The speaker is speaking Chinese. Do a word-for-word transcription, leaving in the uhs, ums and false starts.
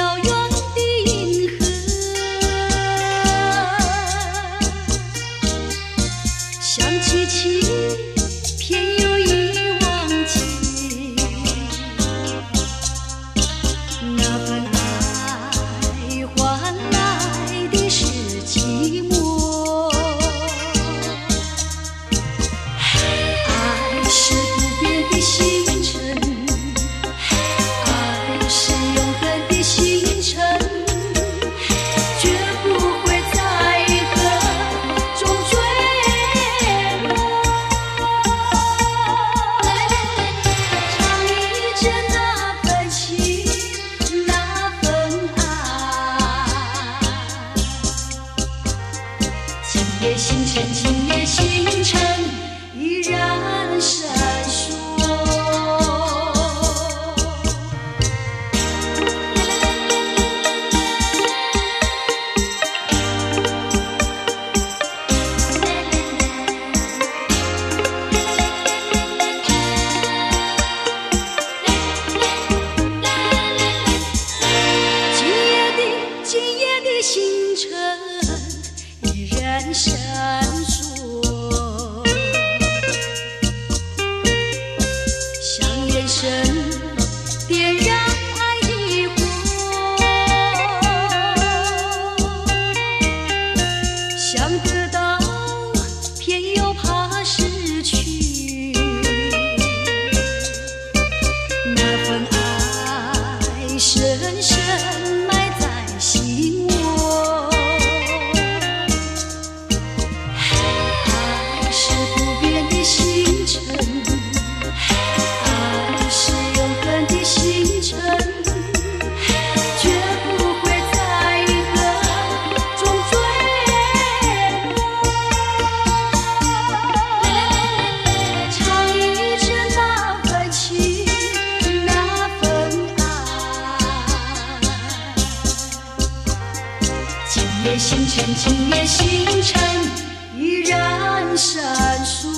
遥远的银河，想起情偏又已忘记，那份爱换来的是寂寞。爱是不变的星辰，爱是永恒的星辰，绝不会在河中坠落。唱一着那份情，那份爱。今夜星辰，今夜星辰，依然闪烁。今夜的今夜的星辰依然闪烁，像眼神点燃爱的火，想得到偏又怕失去，那份爱深深埋在心窝。爱是不变的星辰，爱是永恒的星辰，绝不会在河中坠落。唱一着那份情，那份爱。今夜星辰，今夜星辰，依然闪烁。